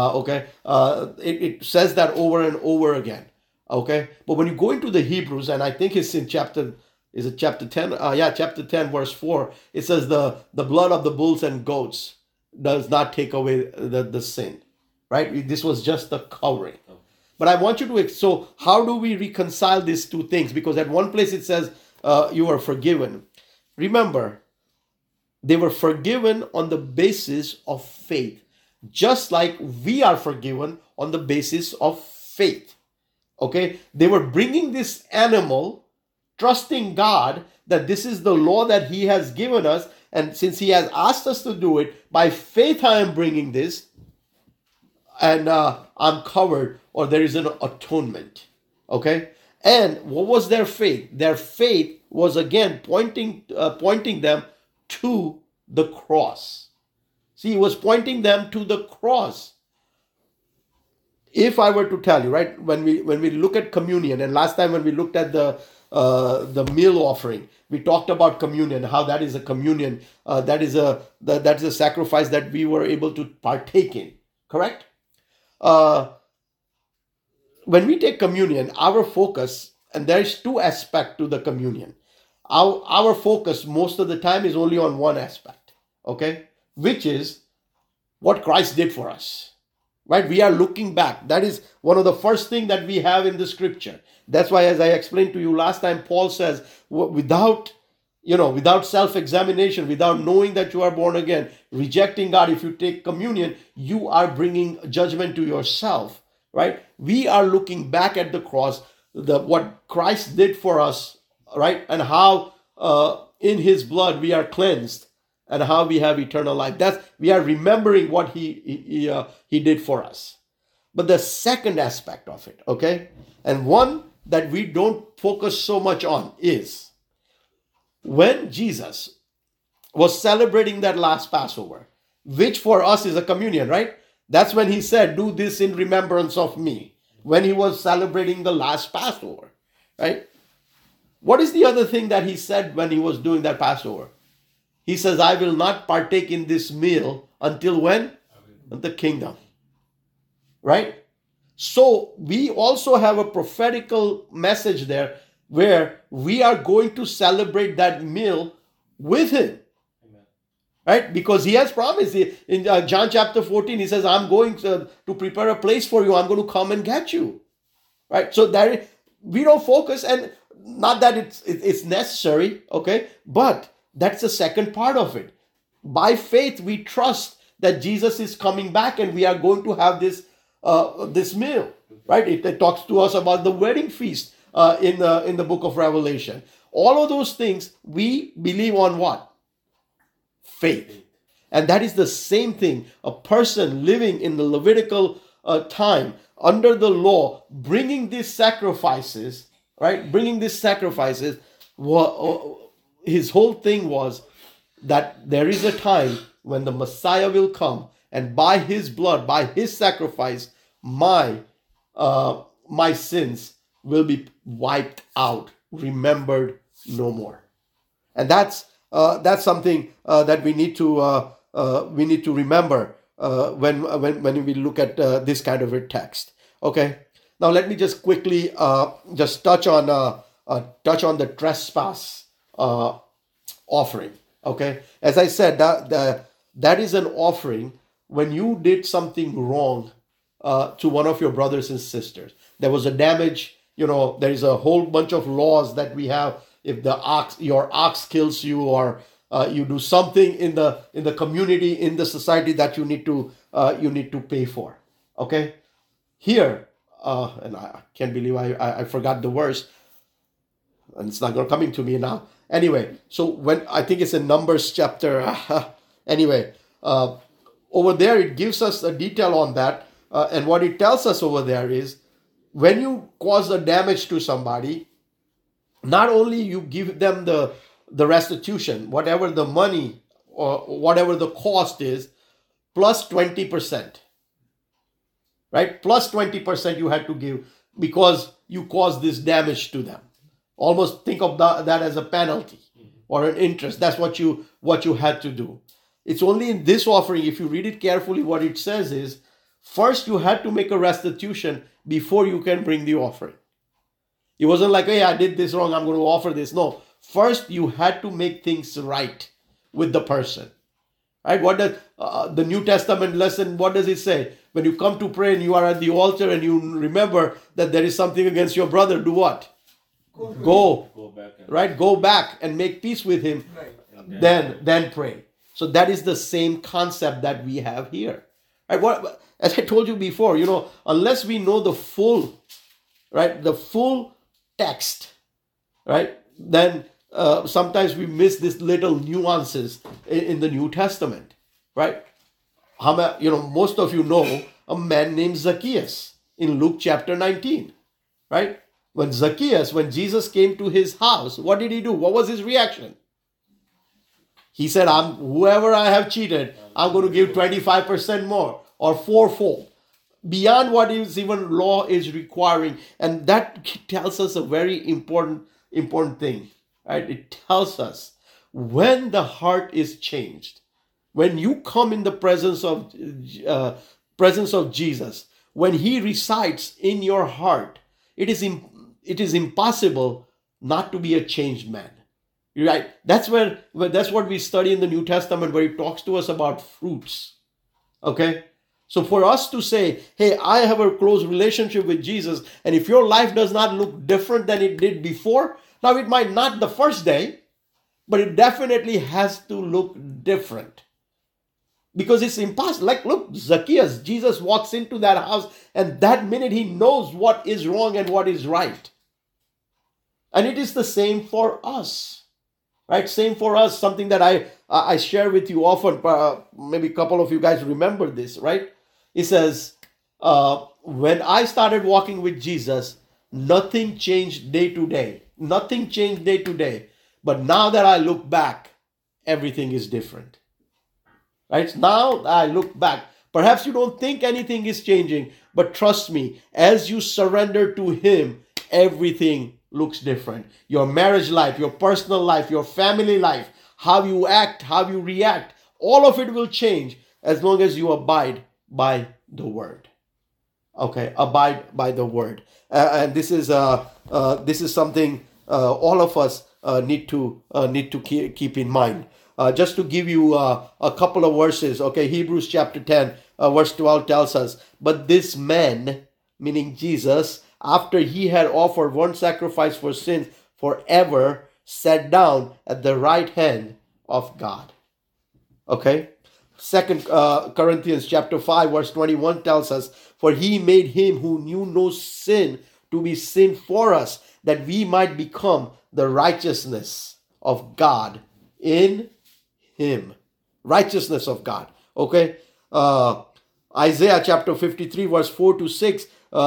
Speaker 1: It says that over and over again. Okay. But when you go into the Hebrews, and I think it's in chapter 10? Chapter 10, verse 4. It says the blood of the bulls and goats does not take away the sin. Right? This was just the covering. But I want you to, so how do we reconcile these two things? Because at one place it says you are forgiven. Remember, they were forgiven on the basis of faith, just like we are forgiven on the basis of faith. Okay? They were bringing this animal, trusting God that this is the law that he has given us. And since he has asked us to do it, by faith I am bringing this. And I'm covered, or there is an atonement. Okay? And what was their faith? Their faith was again pointing them to the cross. See, he was pointing them to the cross. If I were to tell you, right, when we look at communion, and last time when we looked at the meal offering, we talked about communion, how that is a communion, that is a sacrifice that we were able to partake in. Correct? When we take communion, our focus, and there's two aspects to the communion. Our focus most of the time is only on one aspect, okay, which is what Christ did for us, right? We are looking back. That is one of the first things that we have in the scripture. That's why, as I explained to you last time, Paul says, without self-examination, without knowing that you are born again, rejecting God, if you take communion, you are bringing judgment to yourself, right? We are looking back at the cross, what Christ did for us, right? And how in his blood we are cleansed and how we have eternal life. We are remembering what he did for us. But the second aspect of it, okay, and one that we don't focus so much on is when Jesus was celebrating that last Passover, which for us is a communion, right? That's when he said, do this in remembrance of me, when he was celebrating the last Passover, right? What is the other thing that he said when he was doing that Passover? He says, I will not partake in this meal until when? The kingdom. Right? So we also have a prophetical message there where we are going to celebrate that meal with him. Amen. Right? Because he has promised in John chapter 14, he says, I'm going to prepare a place for you. I'm going to come and get you. Right? So that we don't focus, and not that it's necessary, okay? But that's the second part of it. By faith, we trust that Jesus is coming back and we are going to have this meal, right? It talks to us about the wedding feast in the book of Revelation. All of those things we believe on what? Faith. And that is the same thing. A person living in the Levitical time under the law, bringing these sacrifices, right? Bringing these sacrifices, his whole thing was that there is a time when the Messiah will come, and by his blood, by his sacrifice, my sins will be wiped out, remembered no more. And that's something that we need to remember when we look at this kind of a text. Okay. Now let me just quickly just touch on the trespass offering. Okay, as I said, that is an offering when you did something wrong to one of your brothers and sisters. There was a damage. There is a whole bunch of laws that we have. If your ox kills you, or you do something in the community, in the society that you need to pay for. Okay, here. And I can't believe I forgot the verse, and it's not going to come to me now. Anyway, so when I think it's in Numbers chapter, anyway, over there it gives us a detail on that, and what it tells us over there is when you cause a damage to somebody, not only you give them the restitution, whatever the money or whatever the cost is, plus 20%. Right? Plus 20% you had to give because you caused this damage to them. Almost think of that as a penalty or an interest. That's what you had to do. It's only in this offering, if you read it carefully, what it says is, first you had to make a restitution before you can bring the offering. It wasn't like, hey, I did this wrong, I'm going to offer this. No. First you had to make things right with the person. Right? What does the New Testament lesson, what does it say? When you come to pray and you are at the altar and you remember that there is something against your brother, do what? Go back. Right? Go back and make peace with him. Right. Then pray. So that is the same concept that we have here. Right? As I told you before, unless we know the full text, right? Then sometimes we miss these little nuances in the New Testament, right? Most of you know a man named Zacchaeus in Luke chapter 19, right? When Zacchaeus, when Jesus came to his house, what did he do? What was his reaction? He said, whoever I have cheated, I'm going to give 25% more or fourfold beyond what is even law is requiring. And that tells us a very important thing, right? It tells us when the heart is changed, when you come in the presence of Jesus, when he resides in your heart, it is impossible not to be a changed man. Right? That's what we study in the New Testament, where it talks to us about fruits. Okay? So for us to say, hey, I have a close relationship with Jesus, and if your life does not look different than it did before, now it might not the first day, but it definitely has to look different. Because it's impossible. Like, look, Zacchaeus, Jesus walks into that house, and that minute he knows what is wrong and what is right. And it is the same for us. Right? Same for us, something that I share with you often. Maybe a couple of you guys remember this, right? It says, when I started walking with Jesus, nothing changed day to day. Nothing changed day to day. But now that I look back, everything is different. Right? Now I look back. Perhaps you don't think anything is changing, but trust me, as you surrender to him, everything looks different. Your marriage life, your personal life, your family life, how you act, how you react, all of it will change as long as you abide by the word. Okay, abide by the word. And this is something all of us need to keep in mind. Just to give you a couple of verses. Okay, Hebrews chapter 10, verse 12 tells us, but this man, meaning Jesus, after he had offered one sacrifice for sins forever, sat down at the right hand of God. Okay? 2 Corinthians chapter 5 verse 21 tells us, for he made him who knew no sin to be sin for us, that we might become the righteousness of God in him. Righteousness of God. Okay? Isaiah chapter 53 verse 4 to 6,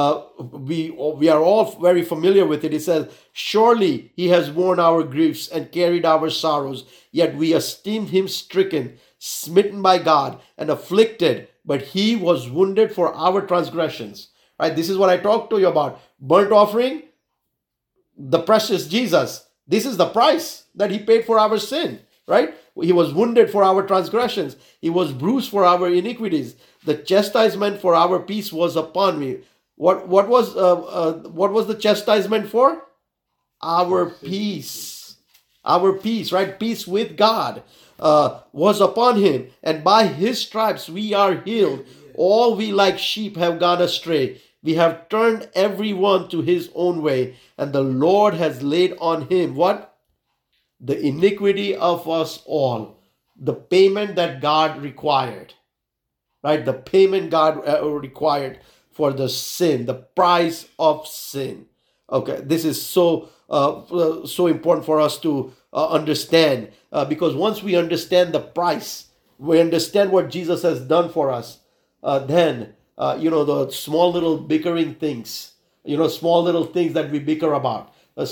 Speaker 1: we are all very familiar with it. It says, surely he has borne our griefs and carried our sorrows, yet we esteemed him stricken, smitten by God, and afflicted, but he was wounded for our transgressions. Right? This is what I talked to you about. Burnt offering, the precious Jesus. This is the price that he paid for our sin. Right? He was wounded for our transgressions. He was bruised for our iniquities. The chastisement for our peace was upon me. What was the chastisement for? Our peace. Our peace, right? Peace with God was upon him. And by his stripes we are healed. All we like sheep have gone astray. We have turned everyone to his own way. And the Lord has laid on him what? The iniquity of us all. The payment that God required. Right? The payment God required for the sin, the price of sin. Okay, this is so important for us to understand, because once we understand the price, we understand what Jesus has done for us, then the small little bickering things, small little things that we bicker about,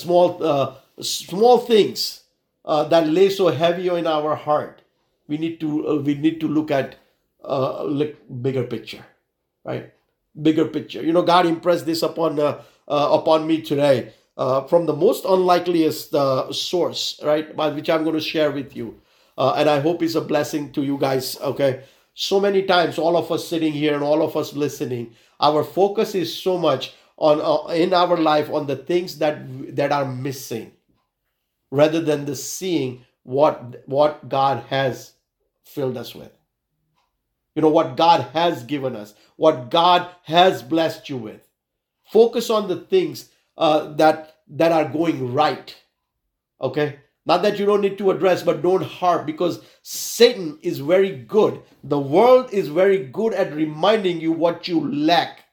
Speaker 1: small things that lay so heavy in our heart, we need to look at bigger picture, right? Bigger picture. God impressed this upon me today from the most unlikeliest source, right? Which I'm going to share with you, and I hope it's a blessing to you guys. Okay, so many times, all of us sitting here and all of us listening, our focus is so much on in our life on the things that are missing, rather than the seeing what God has filled us with. What God has given us, what God has blessed you with. Focus on the things that are going right. Okay? Not that you don't need to address, but don't harp, because Satan is very good. The world is very good at reminding you what you lack.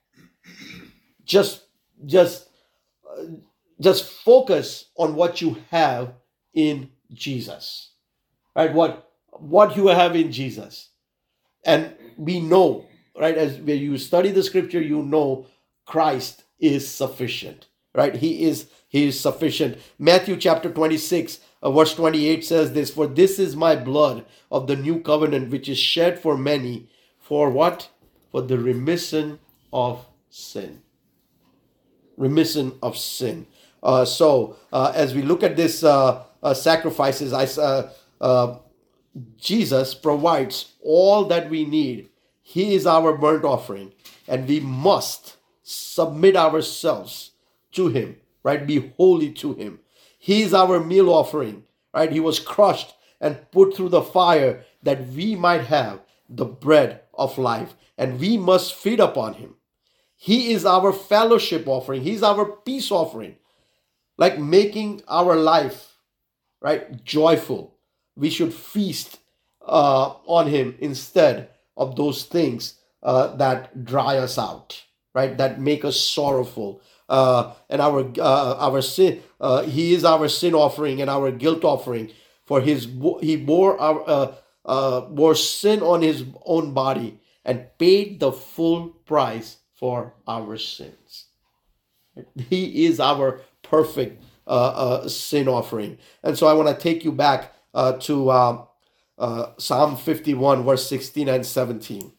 Speaker 1: Just focus on what you have in Jesus. Right? What you have in Jesus. And we know, right, as when you study the scripture, Christ is sufficient. right? He is sufficient. Matthew chapter 26, verse 28 says this, "For this is my blood of the new covenant, which is shed for many, for what? For the remission of sin." Remission of sin. As we look at this sacrifices, Jesus provides all that we need. He is our burnt offering, and we must submit ourselves to him, right? Be holy to him. He is our meal offering, right? He was crushed and put through the fire that we might have the bread of life, and we must feed upon him. He is our fellowship offering. He's our peace offering, like making our life, right, joyful. We should feast on him instead of those things that dry us out, right, that make us sorrowful. And our sin, he is our sin offering and our guilt offering. For he bore sin on his own body and paid the full price for our sins. He is our perfect sin offering. And so I want to take you back to Psalm 51, verse 16 and 17.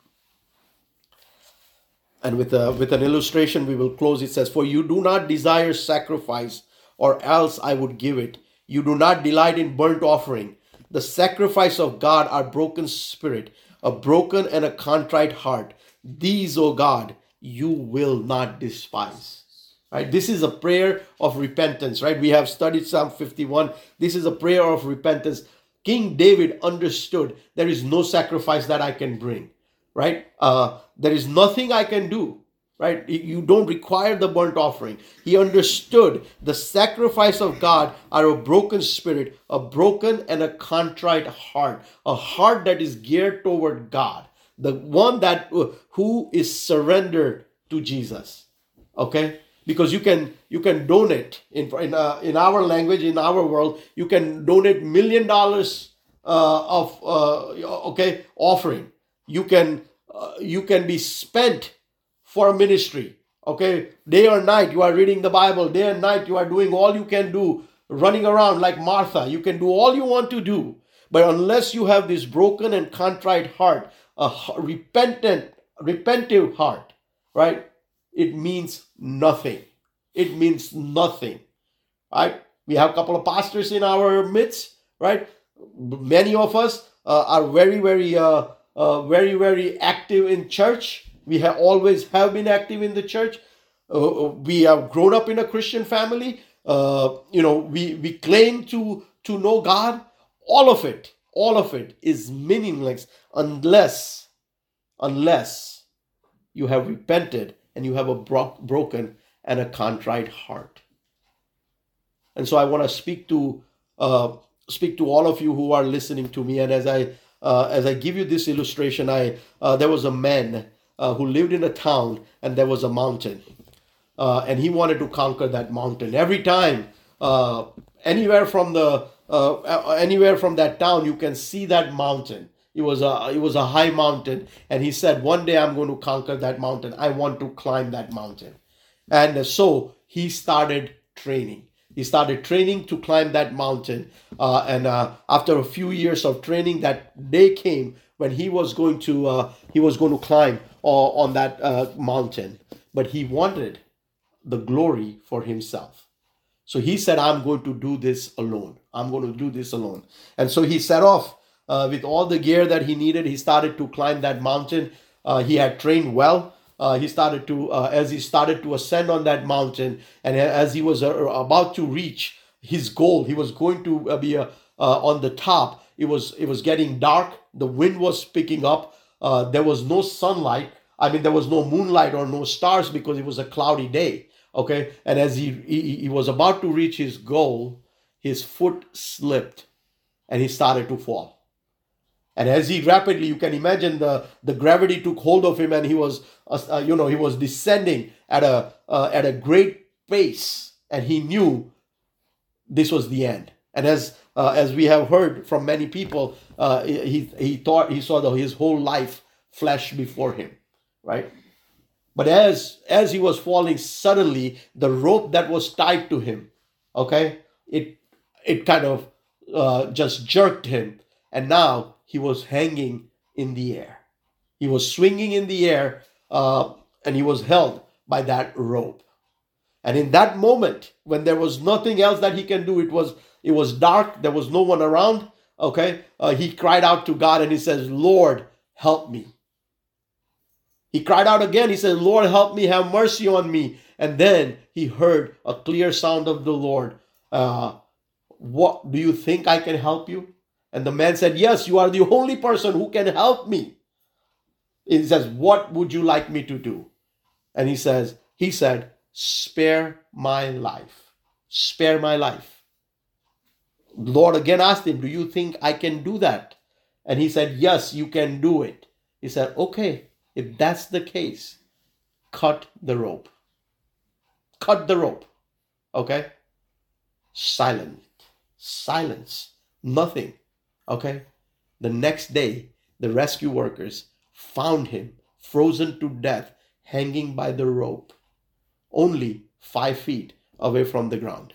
Speaker 1: And with an illustration, we will close. It says, "For you do not desire sacrifice, or else I would give it. You do not delight in burnt offering. The sacrifice of God are broken spirit, a broken and a contrite heart. These, O God, you will not despise." Right? This is a prayer of repentance, right? We have studied Psalm 51. This is a prayer of repentance. King David understood there is no sacrifice that I can bring, right? There is nothing I can do, right? You don't require the burnt offering. He understood the sacrifice of God are a broken spirit, a broken and a contrite heart, a heart that is geared toward God, the one that who is surrendered to Jesus. Okay, because you can donate in our language, in our world, you can donate $1 million of offering. You can be spent for a ministry. Okay, day or night you are reading the Bible. Day and night you are doing all you can do, running around like Martha. You can do all you want to do, but unless you have this broken and contrite heart, a repentive heart, right? It means nothing. It means nothing, right? We have a couple of pastors in our midst, right? Many of us are very, very active in church. We have always been active in the church. We have grown up in a Christian family. We claim to know God. All of it is meaningless unless you have repented and you have a broken and a contrite heart. And so I want to speak to all of you who are listening to me. And as I give you this illustration, there was a man who lived in a town, and there was a mountain, and he wanted to conquer that mountain. Every time, anywhere from that town, you can see that mountain. It was a high mountain, and he said, "One day I'm going to conquer that mountain. I want to climb that mountain." And so he started training. He started training to climb that mountain. And after a few years of training, that day came when he was going to climb on that mountain. But he wanted the glory for himself. So he said, "I'm going to do this alone. I'm going to do this alone." And so he set off with all the gear that he needed. He started to climb that mountain. He had trained well. As he started to ascend on that mountain, and as he was about to reach his goal, he was going to be on the top. It was getting dark. The wind was picking up. There was no sunlight. There was no moonlight or no stars because it was a cloudy day. Okay, and as he was about to reach his goal, his foot slipped, and he started to fall. And as he rapidly, you can imagine the gravity took hold of him, and he was descending at a great pace, and he knew this was the end. And as we have heard from many people, he thought he saw his whole life flash before him, right? But as he was falling, suddenly the rope that was tied to him, okay, it kind of just jerked him, and now he was hanging in the air. He was swinging in the air, and he was held by that rope. And in that moment, when there was nothing else that he can do, it was dark. There was no one around. Okay, he cried out to God and he says, "Lord, help me." He cried out again. He said, "Lord, help me. Have mercy on me." And then he heard a clear sound of the Lord. What do you think I can help you? And the man said, "Yes, you are the only person who can help me." He says, "What would you like me to do?" And he said, "Spare my life. Spare my life." The Lord again asked him, "Do you think I can do that?" And he said, "Yes, you can do it." He said, "Okay, if that's the case, cut the rope." Cut the rope. Okay? Silence. Nothing. Okay? The next day, the rescue workers found him frozen to death, hanging by the rope, only 5 feet away from the ground.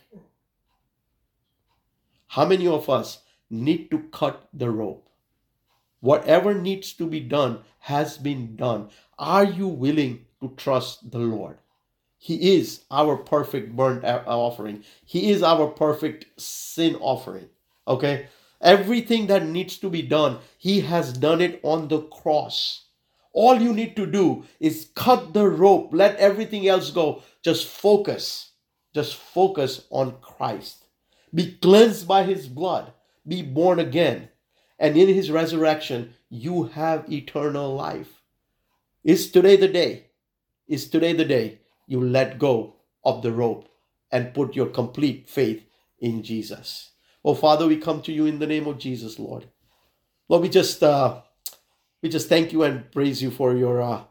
Speaker 1: How many of us need to cut the rope? Whatever needs to be done has been done. Are you willing to trust the Lord? He is our perfect burnt offering. He is our perfect sin offering. Okay? Everything that needs to be done, He has done it on the cross. All you need to do is cut the rope. Let everything else go. Just focus. Just focus on Christ. Be cleansed by His blood. Be born again. And in His resurrection, you have eternal life. Is today the day? Is today the day you let go of the rope and put your complete faith in Jesus? Oh, Father, we come to you in the name of Jesus, Lord. Lord, we just thank you and praise you for your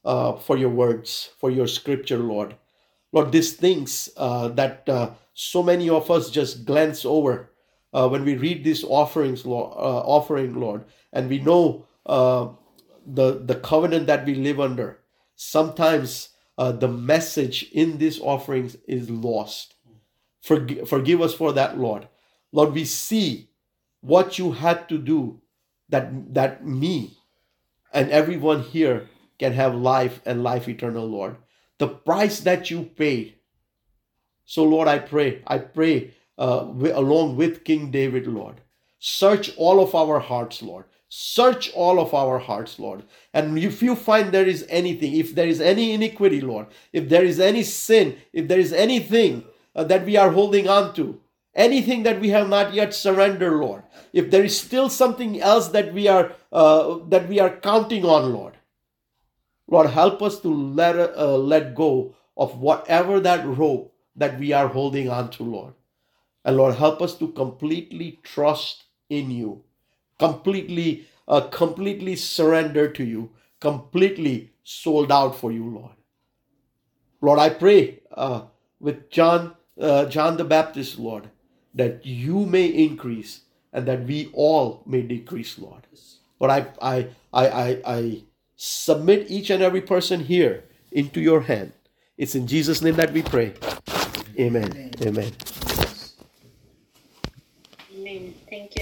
Speaker 1: words, for your scripture, Lord. Lord, these things that so many of us just glance over when we read these offerings, Lord, and we know the covenant that we live under. Sometimes the message in these offerings is lost. Forgive us for that, Lord. Lord, we see what you had to do that me and everyone here can have life and life eternal, Lord. The price that you paid. So, Lord, I pray along with King David, Lord, search all of our hearts, Lord. Search all of our hearts, Lord. And if you find there is anything, if there is any iniquity, Lord, if there is any sin, if there is anything that we are holding on to, anything that we have not yet surrendered, Lord, if there is still something else that we are counting on, Lord, help us to let go of whatever that rope that we are holding on to, Lord. And Lord, help us to completely trust in you, completely surrender to you, completely sold out for you, Lord. Lord, I pray with John the Baptist, Lord, that you may increase and that we all may decrease, Lord. Lord, I submit each and every person here into your hand. It's in Jesus' name that we pray. Amen. Amen.